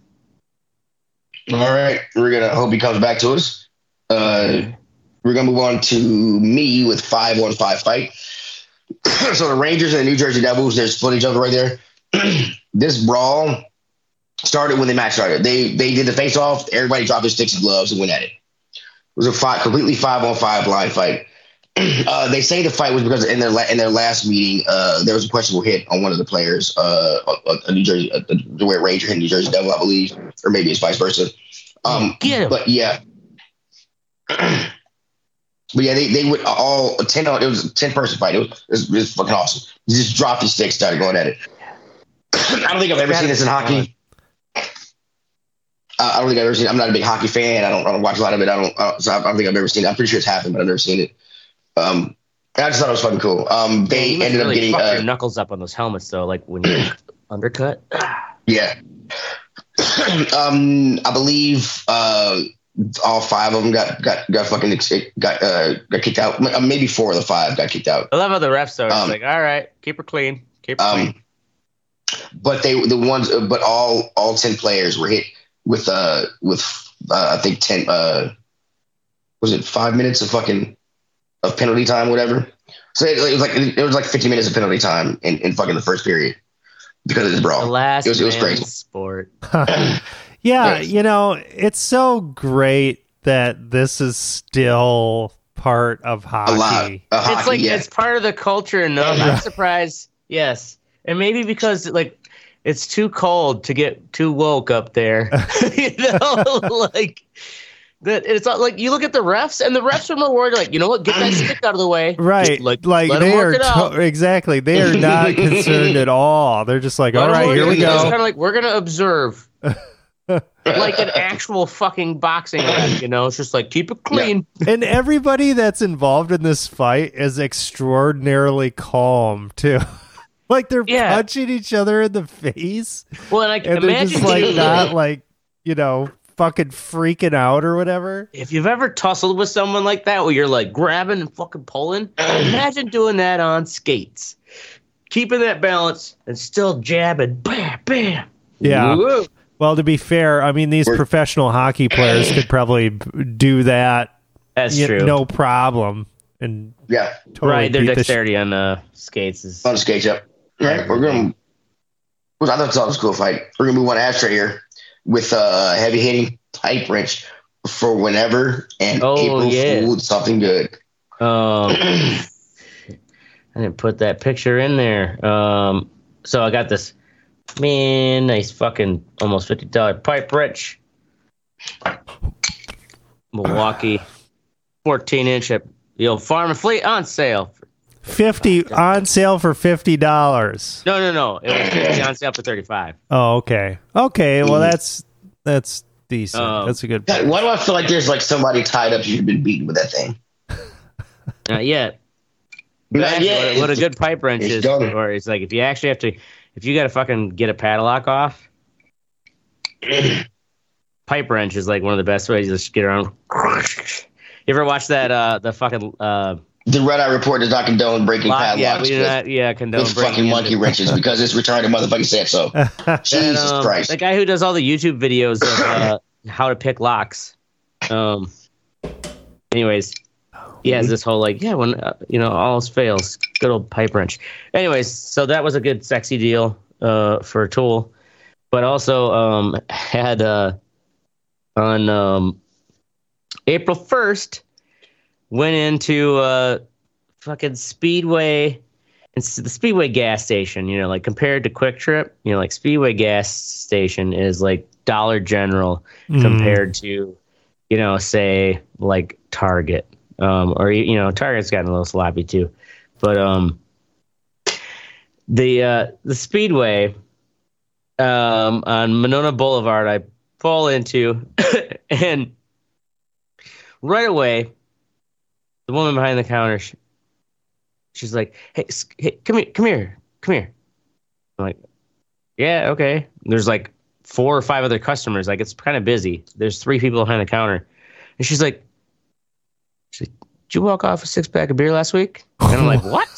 All right. We're going to hope he comes back to us. Uh, we're going to move on to me with five on five fight. So the Rangers and the New Jersey Devils, there's footage of it right there. This brawl started when the match started. They they did the face-off. Everybody dropped their sticks and gloves and went at it. It was a five, completely five on five blind fight. Uh, they say the fight was because in their la- in their last meeting, uh, there was a questionable hit on one of the players, uh, a, a New Jersey, a, the Red Ranger and New Jersey Devil, I believe, or maybe it's vice versa. Um, Get him. But yeah, but yeah, they, they would all ten. It was a ten person fight. It was, it was, it was fucking awesome. They just dropped the sticks, started going at it. I don't think I've ever seen this in hockey. Uh, I don't think I've ever seen it. I'm not a big hockey fan. I don't, I don't watch a lot of it. I don't, uh, so I don't think I've ever seen it. I'm pretty sure it's happened, but I've never seen it. Um, I just thought it was fucking cool. Um, they yeah, ended really up getting fuck uh, your knuckles up on those helmets, though. Like when you undercut. Yeah. um, I believe uh, all five of them got got got fucking got uh, got kicked out. Maybe four of the five got kicked out. I love how the refs are um, like, all right, keep her clean, keep her um, clean. But they the ones, but all all ten players were hit with uh with uh, I think ten uh was it five minutes of fucking of penalty time, whatever. So it, it was like it was like fifteen minutes of penalty time in, in fucking the first period because of this brawl. The last it was, it was crazy sport. yeah, yes. You know, it's so great that this is still part of hockey. A lot of hockey, it's like yeah. it's part of the culture. No, I'm not surprised. Yes. And maybe because like it's too cold to get too woke up there, you know, like that. It's not like you look at the refs, and the refs are more worried. Like, you know what, get that stick out of the way, right? Just, like, like they are to- exactly. They are not concerned at all. They're just like, let all right, here we go. It's kind of like we're gonna observe, like an actual fucking boxing ref. You know, it's just like keep it clean. Yeah. And everybody that's involved in this fight is extraordinarily calm too. Like they're yeah. punching each other in the face. Well, and I can and they're imagine just like not like, you know, fucking freaking out or whatever. If you've ever tussled with someone like that, where you're like grabbing and fucking pulling, imagine doing that on skates, keeping that balance and still jabbing, bam, bam. Yeah. Woo. Well, to be fair, I mean these professional hockey players could probably do that. That's you, true. No problem. And yeah, totally right. Their beat dexterity the sh- on uh, skates is on skates. Yep. Right. We're gonna. I thought this was a cool fight. We're gonna move on Ashtray here with a uh, heavy hitting pipe wrench for whenever and oh, April yeah. Fool something good. Um, I didn't put that picture in there. Um, so I got this man, nice fucking almost fifty dollar pipe wrench, Milwaukee, fourteen inch at the old Farm and Fleet on sale. Fifty on sale for fifty dollars. No, no, no. It was fifty on sale for thirty-five. Oh, okay. Okay, well that's that's decent. Um, that's a good God, why do I feel like there's like somebody tied up who's been beaten with that thing? Not yet. Not yet. What, what a good pipe wrench it's is, done. or it's like if you actually have to, if you got to fucking get a padlock off, pipe wrench is like one of the best ways to just get around. You ever watch that? Uh, the fucking. Uh, The Red Eye Report does not condone breaking lock, padlocks. yeah, we do not. Yeah, condone with breaking fucking monkey into- wrenches because it's retarded motherfucking said so. Jesus and, um, Christ. The guy who does all the YouTube videos of uh, how to pick locks. Um. Anyways, he has this whole like, yeah, when uh, you know all else fails, good old pipe wrench. Anyways, so that was a good sexy deal uh, for a tool, but also um, had uh, on um, April first went into uh, fucking Speedway. It's the Speedway gas station, you know, like compared to Quick Trip, you know, like Speedway gas station is like Dollar General Mm. compared to, you know, say like Target, um, or, you know, Target's gotten a little sloppy too, but, um, the, uh, the Speedway, um, on Monona Boulevard, I fall into and right away, the woman behind the counter, she, she's like, hey, hey, come here, come here, come here. I'm like, yeah, okay. There's like four or five other customers. Like, it's kind of busy. There's three people behind the counter. And she's like, she's like, did you walk off a six pack of beer last week? And I'm like, what?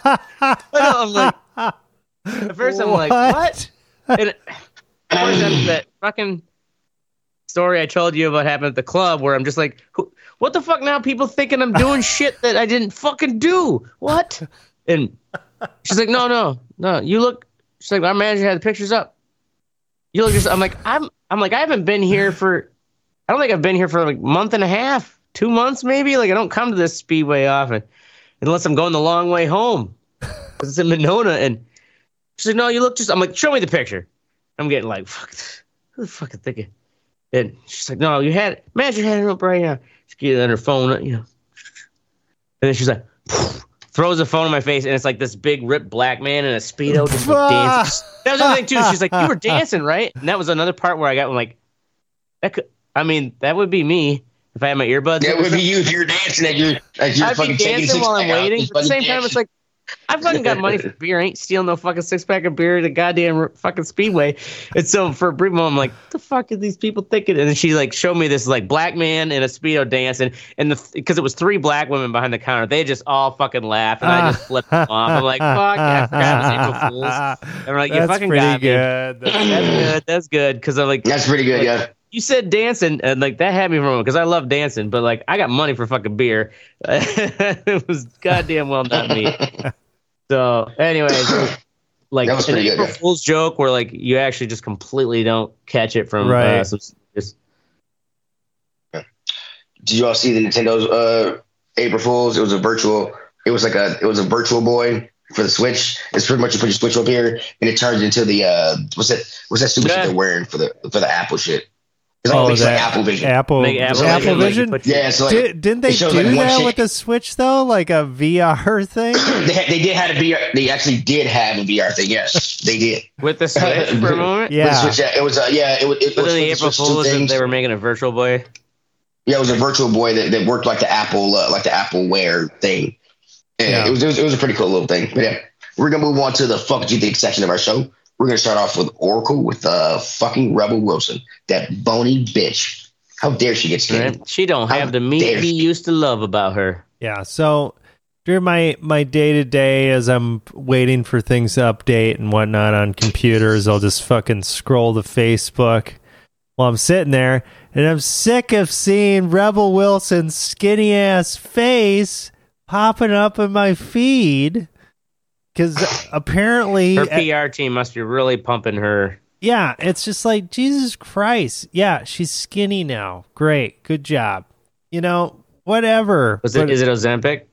I'm like, at first I'm like, what? And of course, that's that fucking story I told you about happened at the club where I'm just like, who, what the fuck now? People thinking I'm doing shit that I didn't fucking do. What? And she's like, no, no, no. You look. She's like, our manager had the pictures up. You look just. I'm like, I'm. I'm like, I haven't been here for. I don't think I've been here for like a month and a half, two months maybe. Like I don't come to this Speedway often, unless I'm going the long way home, because it's in Monona. And she's like, no, you look just. I'm like, show me the picture. I'm getting like, fuck. Who the fuck is thinking? And she's like, no, you had manager had it up right now. She get it on her phone, you know. And then she's like, throws a phone in my face, and it's like this big ripped black man in a Speedo just like dancing. That was the thing, too. She's like, you were dancing, right? And that was another part where I got like, that could, I mean, that would be me if I had my earbuds. That would be you if you're dancing and you're, like you're I'd fucking be dancing while I'm waiting. But at the same dancing. time, it's like, I fucking got money for beer. I ain't stealing no fucking six pack of beer at the goddamn fucking Speedway. And so for a brief moment, I'm like, what the fuck are these people thinking? And then she like showed me this like black man in a Speedo dance, and and the because it was three black women behind the counter, they just all fucking laughed, and I just flipped them off. I'm like, fuck, I forgot it was April Fools. And we're like, you That's fucking pretty got good. me. That's, that's good. That's good because I'm like, That's pretty good, like, yeah. You said dancing, and like that had me from because I love dancing, but like I got money for fucking beer. It was goddamn well not me. So, anyways, like That was an pretty good, April yeah. Fool's joke where like you actually just completely don't catch it from Right. uh, some just Did you all see the Nintendo's uh, April Fools? It was a virtual. It was like a. It was a virtual boy for the Switch. It's pretty much you put your Switch up here, and it turns into the. Uh, what's that? What's that stupid Yeah. shit they're wearing for the for the Apple shit? It's Oh, like, it's like that Apple Vision. Apple, make Apple, Apple, Vision. Like, you put- Yeah, so like, Did, didn't they it shows, do like, one that shit. with the Switch though? Like a V R thing? they had, they did have a V R. They actually did have a V R thing. Yes, they did. with the Switch for a moment. Yeah. With the Switch, yeah, it was. Uh, yeah, it, was- it, But was. then the with April Switch two Fools, things. they were making a virtual boy. Yeah, it was a virtual boy that, that worked like the Apple, uh, like the Apple Wear thing. And Yeah. it was, it was it was a pretty cool little thing. But yeah, we're gonna move on to the fuck do you think section of our show. We're gonna start off with Oracle with uh fucking Rebel Wilson, that bony bitch. How dare she get skinny? Right? She don't How have the meat dare he she. used to love about her. Yeah. So during my my day to day, as I'm waiting for things to update and whatnot on computers, I'll just fucking scroll to Facebook while I'm sitting there, and I'm sick of seeing Rebel Wilson's skinny ass face popping up in my feed because apparently, Her P R team must be really pumping her. yeah, it's just like Jesus Christ. Yeah, she's skinny now. Great, good job. You know, whatever. Was it? But- Is it Ozempic?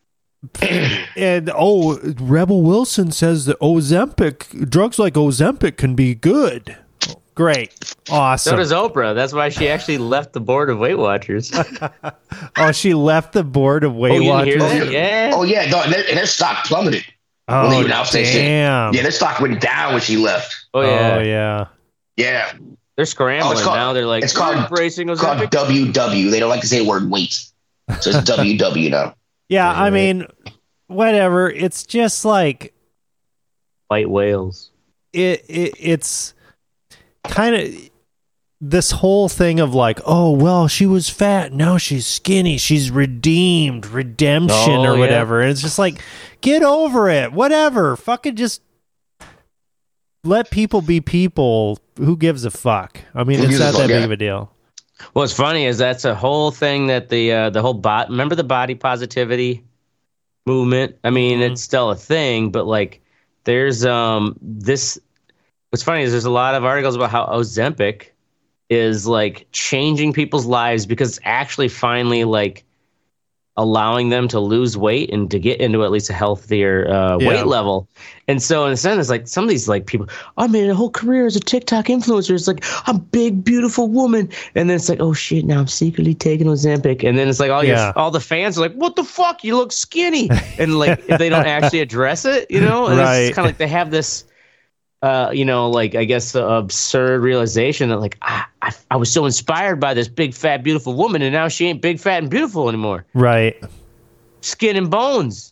And oh, Rebel Wilson says that Ozempic, drugs like Ozempic can be good. Great. So Awesome. does Oprah. That's why she actually left the board of Weight Watchers. Oh, she left the board of Weight Oh, you didn't hear Watchers. that? Yeah. Oh yeah, no, and, their, and their stock plummeted. Oh, when they announced that shit. damn. Yeah, their stock went down when she left. Oh yeah. Oh, yeah. Yeah, They're scrambling Oh, it's called- now. They're like, it's we're called- embracing it's called Ozempic. W W. They don't like to say the word weight, so it's W W now. Yeah, I Right. mean, whatever. It's just like, White whales. it, it it's kind of this whole thing of like, oh well, she was fat, now she's skinny, she's redeemed, redemption Oh, or yeah. whatever. And it's just like, get over it, whatever. Fucking just let people be people. Who gives a fuck? I mean, Who it's gives a not fuck, that big yeah. of a deal. What's funny is that's a whole thing that the uh, the whole bot. Remember the body positivity movement? I mean, Mhm. it's still a thing, but like, there's um this. What's funny is there's a lot of articles about how Ozempic is like changing people's lives because it's actually finally like allowing them to lose weight and to get into at least a healthier uh, Yeah. weight level. And so in a sense, it's like some of these like people, I made a whole career as a TikTok influencer. It's like, I'm a big, beautiful woman. And then it's like, oh shit, now I'm secretly taking Ozempic. And then it's like all Yeah. your all the fans are like, what the fuck? You look skinny. And like if they don't actually address it, you know? And Right. it's kind of like they have this uh, you know, like I guess the absurd realization that like ah, I, I was so inspired by this big, fat, beautiful woman, and now she ain't big, fat, and beautiful anymore. Right. Skin and bones.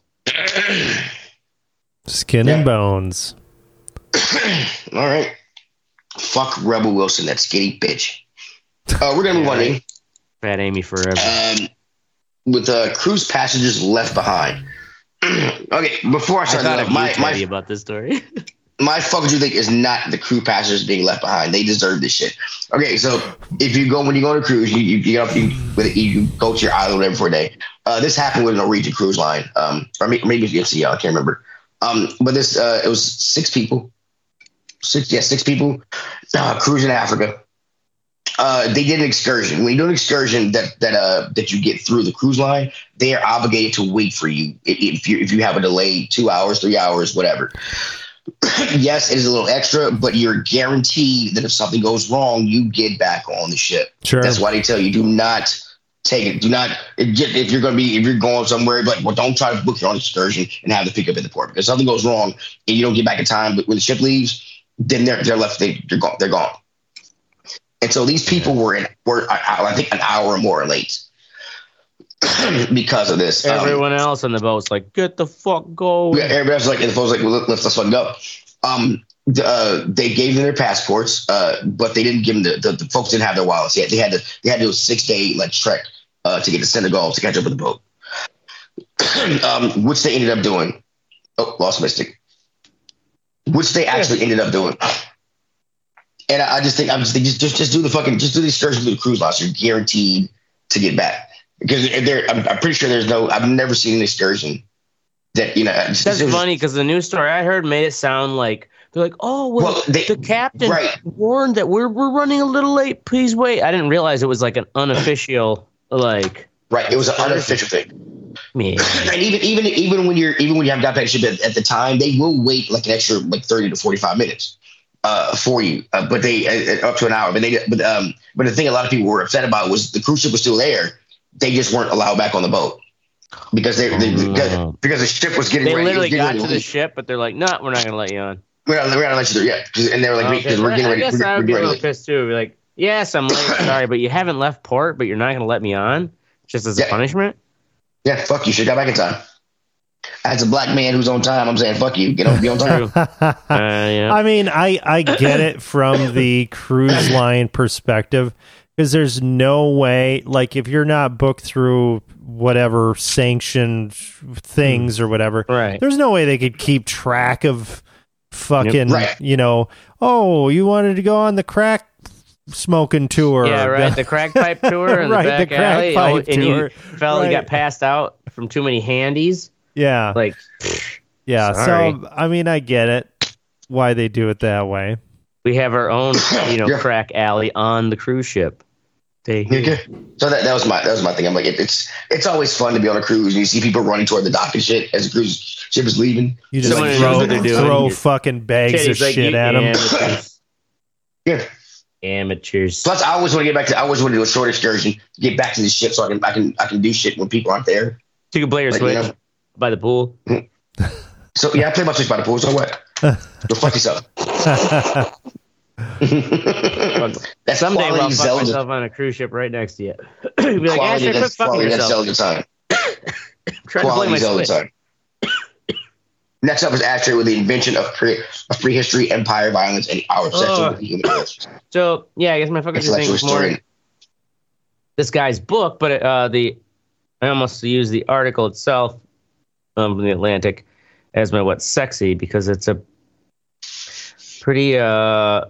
Skin Yeah. and bones. All right, fuck Rebel Wilson, that skinny bitch. Uh, we're gonna move on in. Fat Amy forever. Um, with uh, cruise passengers left behind. Okay, before I I start, thought that, of you, my Teddy, my about this story. my fuck you think is not the crew passengers being left behind. They deserve this shit. Okay, so if you go when you go on a cruise, you you, you, get up, you, with, you go to your island whatever for a day. Uh, this happened with a Norwegian cruise line, um, or maybe, maybe it's M C L. I can't remember. Um, but this uh, it was six people, six yeah six people uh, cruising Africa. Uh, they did an excursion. When you do an excursion that that uh that you get through the cruise line, they are obligated to wait for you if if you if you have a delay, two hours, three hours, whatever. Yes, it is a little extra, but you're guaranteed that if something goes wrong, you get back on the ship. Sure. That's why they tell you do not take it. Do not if you're going to be if you're going somewhere, but well, don't try to book your own excursion and have to pick up at the port because something goes wrong and you don't get back in time. But when the ship leaves, then they're they're left. They, they're gone. They're gone. And so these people were in were I think an hour or more late because of this. Everyone um, else on the boat's like, get the fuck go. Yeah, everybody else was like, and the folks like, well, let's let's fucking go. Um, uh, they gave them their passports, uh, but they didn't give them the, the, the folks didn't have their wallets yet. They had to they had to do a six day like trek uh, to get to Senegal to catch up with the boat, um, which they ended up doing. Oh, lost Mystic. Which they actually yeah. ended up doing. And I, I just think I'm just, just just just do the fucking just do the excursion to the cruise loss. You're guaranteed to get back because they're. I'm, I'm pretty sure there's no. I've never seen an excursion that you know. That's was, funny because the news story I heard made it sound like. They're like, oh, well, well they, the captain right. warned that we're we're running a little late. Please wait. I didn't realize it was like an unofficial, like. Right. It was an unofficial thing. Man. And even even even when you're even when you have got back ship at, at the time, they will wait like an extra like thirty to forty-five minutes uh, for you. Uh, but they uh, up to an hour. But they but um but the thing a lot of people were upset about was the cruise ship was still there. They just weren't allowed back on the boat. Because they, they because, because the ship was getting they ready. They literally got ready to to the leave. ship, but they're like, no, we're not going to let you on. We're not, we're not let you through yet, and they were like, because okay. we're getting ready. I guess we're, I would we're be a ready little pissed too. Be like, yes, I'm late, sorry, but you haven't left port, but you're not going to let me on, just as yeah. a punishment. Yeah, fuck you. Should have got back in time. As a black man who's on time, I'm saying fuck you. Get on, be on time. uh, yeah. I mean, I I get it from the cruise line perspective because there's no way, like, if you're not booked through whatever sanctioned things or whatever, right? There's no way they could keep track of fucking, right. you know, oh, you wanted to go on the crack smoking tour. Yeah, right. The crack pipe tour in right, the back the crack alley. Pipe oh, and tour. you felt right. you got passed out from too many handies. Yeah. Like, yeah. sorry. So, I mean, I get it, why they do it that way. We have our own, you know, yeah. crack alley on the cruise ship. They, okay. So that, that was my that was my thing. I'm like, it, it's it's always fun to be on a cruise and you see people running toward the dock and shit as the cruise ship is leaving. You just Someone like, throw, throw fucking bags of like, shit at them. Amateurs. Yeah. Amateurs. Plus, I always want to get back to. I always want to do a short excursion, get back to the ship, so I can I can I can do shit when people aren't there. So you can play your like, Switch you know? by the pool. So yeah, I play my Switch by the pool. So what? Go fuck yourself. That's someday I'll fuck Zelda. myself on a cruise ship right next to you. Be like, quality, Asher, quit fucking that's yourself. Zelda time. Trying to play my Zelda Switch. time. Next up is Asher with the invention of, pre- of prehistory, empire violence, and our obsession oh. with the human race. So yeah, I guess my fucking thing was more this guy's book, but uh, the I almost use the article itself um, from the Atlantic as my what's sexy because it's a pretty uh.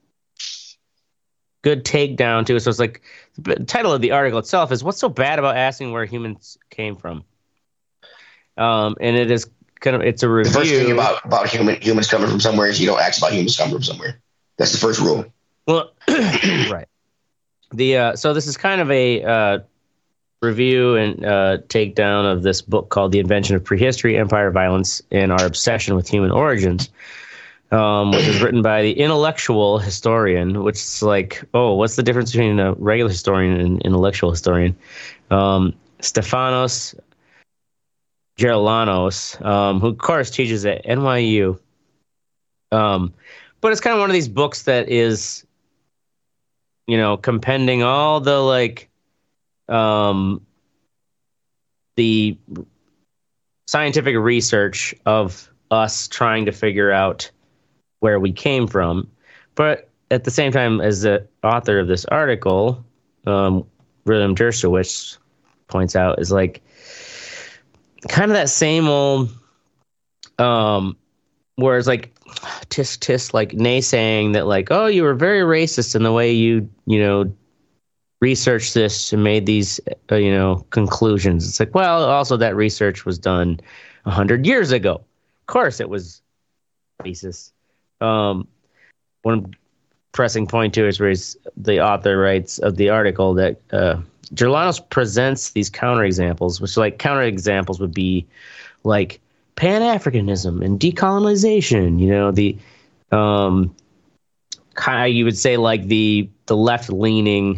good takedown too. So it's like the title of the article itself is "What's so bad about asking where humans came from?" Um, and it is kind of it's a review. The first thing about about human humans coming from somewhere is you don't ask about humans coming from somewhere. That's the first rule. Well, right. The uh, so this is kind of a uh, review and uh, takedown of this book called "The Invention of Prehistory, Empire Violence, and Our Obsession with Human Origins." Um, which is written by the intellectual historian, which is like, oh, what's the difference between a regular historian and an intellectual historian? Um, Stefanos Geroulanos, um, who, of course, teaches at N Y U. Um, but it's kind of one of these books that is, you know, compending all the, like, um, the scientific research of us trying to figure out where we came from, but at the same time, as the author of this article, um, William Dershowitz points out, is like kind of that same old, um, where it's like tisk tisk, like naysaying that, like, oh, you were very racist in the way you, you know, researched this and made these, uh, you know, conclusions. It's like, well, also that research was done a hundred years ago. Of course, it was racist. Um, one pressing point too is where the author writes of the article that uh, Geroulanos presents these counterexamples, which like counterexamples would be like Pan-Africanism and decolonization. You know, the um, kind of, you would say like the the left-leaning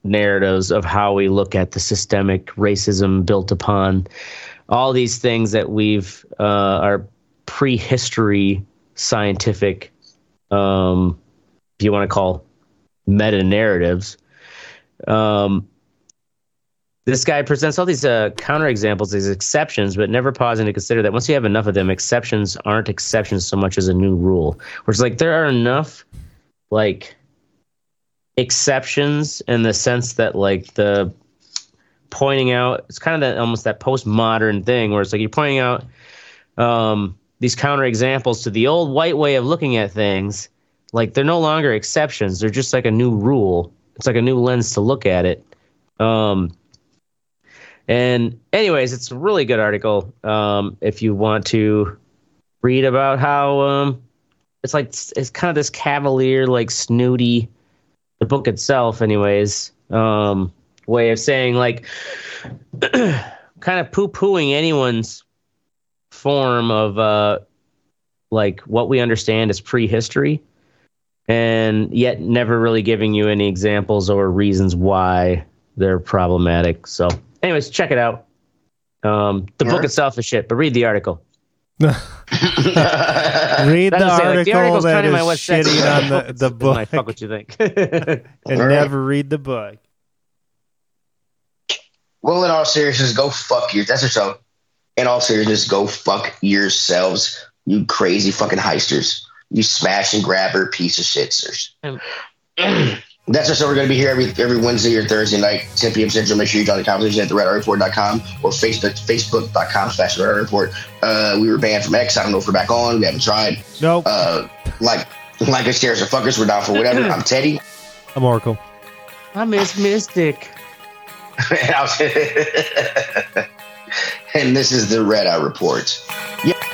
narratives of how we look at the systemic racism built upon all these things that we've uh, are prehistory scientific, um, if you want to call meta narratives. Um, this guy presents all these uh, counterexamples, these exceptions, but never pausing to consider that once you have enough of them, exceptions aren't exceptions so much as a new rule. Where it's like there are enough like exceptions in the sense that like the pointing out, it's kind of that almost that postmodern thing where it's like you're pointing out um, these counterexamples to the old white way of looking at things. Like they're no longer exceptions; they're just like a new rule. It's like a new lens to look at it. Um, and anyways, it's a really good article. Um, if you want to read about how um, it's like it's kind of this cavalier, like snooty, the book itself, anyways, um, way of saying like kind of poo-pooing anyone's form of uh, like what we understand as prehistory. And yet never really giving you any examples or reasons why they're problematic. So anyways, check it out. Um, the yeah. book itself is shit, but read the article. read the article like, the that is shitting on the, the book. I fuck what you think. and right. never read the book. Well, in all seriousness, go fuck your... That's yourself. In all seriousness, go fuck yourselves, you crazy fucking heisters. You smash and grabber piece of shitsters. That's our show. We're going to be here every every Wednesday or Thursday night, ten p.m. Central. Make sure you join the conversation at the red eye report dot com or Facebook, facebook.com slash red eye report. Uh, we were banned from X. I don't know if we're back on. We haven't tried. Nope. Uh, like, like us, shares, or fuckers. We're down for whatever. I'm Teddy. I'm Oracle. I miss Mystic. And this is the Red Eye Report. Yeah.